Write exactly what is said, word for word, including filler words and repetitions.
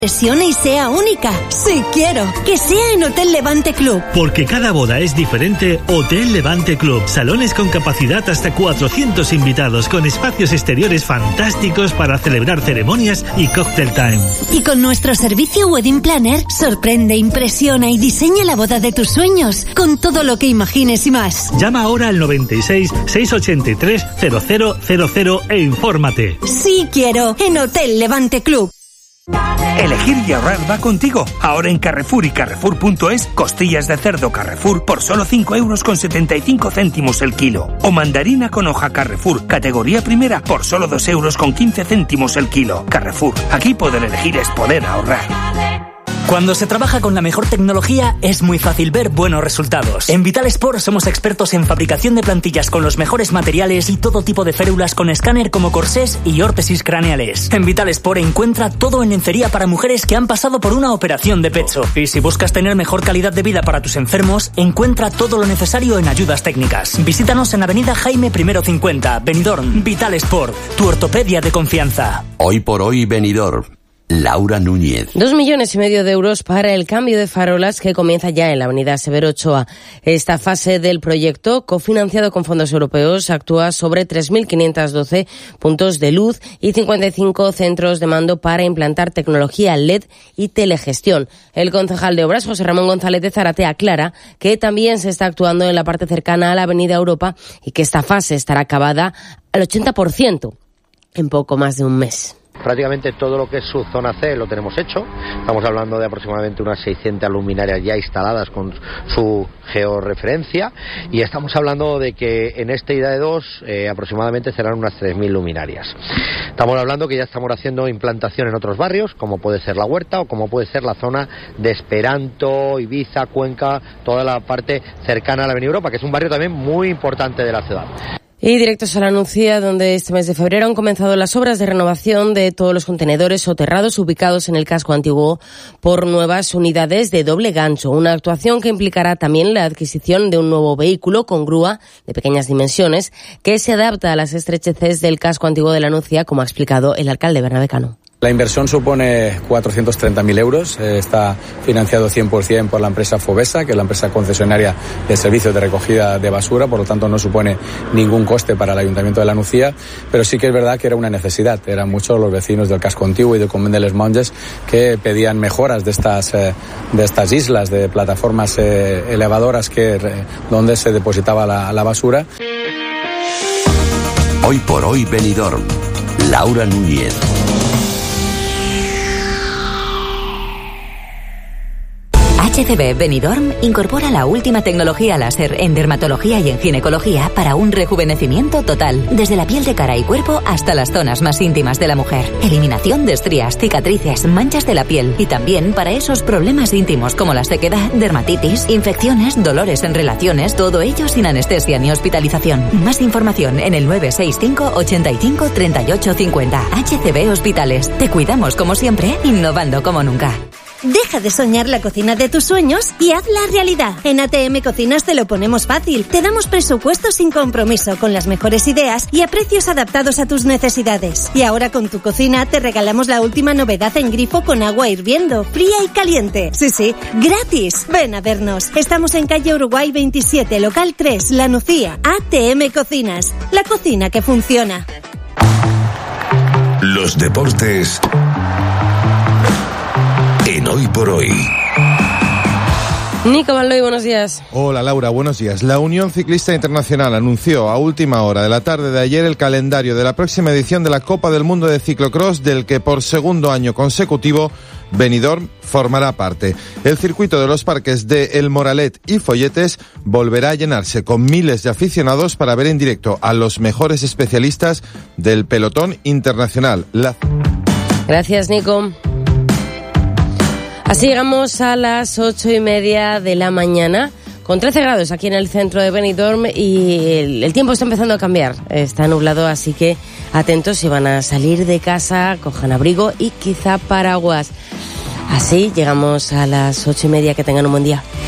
Presione y sea única. Sí quiero. Que sea en Hotel Levante Club. Porque cada boda es diferente, Hotel Levante Club. Salones con capacidad hasta cuatrocientos invitados, con espacios exteriores fantásticos para celebrar ceremonias y cocktail time. Y con nuestro servicio Wedding Planner, sorprende, impresiona y diseña la boda de tus sueños, con todo lo que imagines y más. Llama ahora al noventa y seis, seiscientos ochenta y tres, cero cero cero cero e infórmate. Sí quiero. En Hotel Levante Club. Elegir y ahorrar va contigo. Ahora en Carrefour y Carrefour punto es, costillas de cerdo Carrefour por solo cinco euros con setenta y cinco céntimos el kilo. O mandarina con hoja Carrefour, categoría primera, por solo dos euros con quince céntimos el kilo. Carrefour, aquí poder elegir es poder ahorrar. Cuando se trabaja con la mejor tecnología, es muy fácil ver buenos resultados. En Vital Sport somos expertos en fabricación de plantillas con los mejores materiales y todo tipo de férulas con escáner como corsés y órtesis craneales. En Vital Sport encuentra todo en lencería para mujeres que han pasado por una operación de pecho. Y si buscas tener mejor calidad de vida para tus enfermos, encuentra todo lo necesario en ayudas técnicas. Visítanos en Avenida Jaime I cincuenta, Benidorm. Vital Sport, tu ortopedia de confianza. Hoy por hoy, Benidorm. Laura Núñez. Dos millones y medio de euros para el cambio de farolas que comienza ya en la avenida Severo Ochoa. Esta fase del proyecto, cofinanciado con fondos europeos, actúa sobre tres mil quinientos doce puntos de luz y cincuenta y cinco centros de mando para implantar tecnología L E D y telegestión. El concejal de Obras, José Ramón González de Zárate, aclara que también se está actuando en la parte cercana a la avenida Europa y que esta fase estará acabada al ochenta por ciento en poco más de un mes. Prácticamente todo lo que es su zona C lo tenemos hecho. Estamos hablando de aproximadamente unas seiscientas luminarias ya instaladas con su georreferencia y estamos hablando de que en esta I D A E dos eh, aproximadamente serán unas tres mil luminarias. Estamos hablando que ya estamos haciendo implantación en otros barrios, como puede ser La Huerta o como puede ser la zona de Esperanto, Ibiza, Cuenca, toda la parte cercana a la Avenida Europa, que es un barrio también muy importante de la ciudad. Y directos a la Nucía, donde este mes de febrero han comenzado las obras de renovación de todos los contenedores soterrados ubicados en el casco antiguo por nuevas unidades de doble gancho. Una actuación que implicará también la adquisición de un nuevo vehículo con grúa de pequeñas dimensiones que se adapta a las estrecheces del casco antiguo de la Nucía, como ha explicado el alcalde Bernabé Cano. La inversión supone cuatrocientos treinta mil euros, eh, está financiado cien por ciento por la empresa Fovesa, que es la empresa concesionaria de servicios de recogida de basura, por lo tanto no supone ningún coste para el Ayuntamiento de la Nucía, pero sí que es verdad que era una necesidad. Eran muchos los vecinos del casco antiguo y del Convent de les Monges que pedían mejoras de estas, eh, de estas islas de plataformas eh, elevadoras que, eh, donde se depositaba la, la basura. Hoy por hoy, Benidorm. Laura Núñez. H C B Benidorm incorpora la última tecnología láser en dermatología y en ginecología para un rejuvenecimiento total, desde la piel de cara y cuerpo hasta las zonas más íntimas de la mujer. Eliminación de estrías, cicatrices, manchas de la piel y también para esos problemas íntimos como la sequedad, dermatitis, infecciones, dolores en relaciones, todo ello sin anestesia ni hospitalización. Más información en el nueve seis cinco, ochenta y cinco, treinta y ocho cincuenta. H C B Hospitales. Te cuidamos como siempre, innovando como nunca. Deja de soñar la cocina de tus sueños y hazla realidad. En A T M Cocinas te lo ponemos fácil. Te damos presupuestos sin compromiso, con las mejores ideas y a precios adaptados a tus necesidades. Y ahora con tu cocina te regalamos la última novedad en grifo con agua hirviendo, fría y caliente. Sí, sí, gratis. Ven a vernos. Estamos en calle Uruguay veintisiete, local tres, La Nucía. A T M Cocinas, la cocina que funciona. Los deportes en Hoy por Hoy. Nico Manloy, buenos días. Hola Laura, buenos días. La Unión Ciclista Internacional anunció a última hora de la tarde de ayer el calendario de la próxima edición de la Copa del Mundo de Ciclocross, del que por segundo año consecutivo Benidorm formará parte. El circuito de los parques de El Moralet y Folletes volverá a llenarse con miles de aficionados para ver en directo a los mejores especialistas del pelotón internacional. La... Gracias, Nico. Así llegamos a las ocho y media de la mañana, con trece grados aquí en el centro de Benidorm y el, el tiempo está empezando a cambiar. Está nublado, así que atentos si van a salir de casa, cojan abrigo y quizá paraguas. Así llegamos a las ocho y media, que tengan un buen día.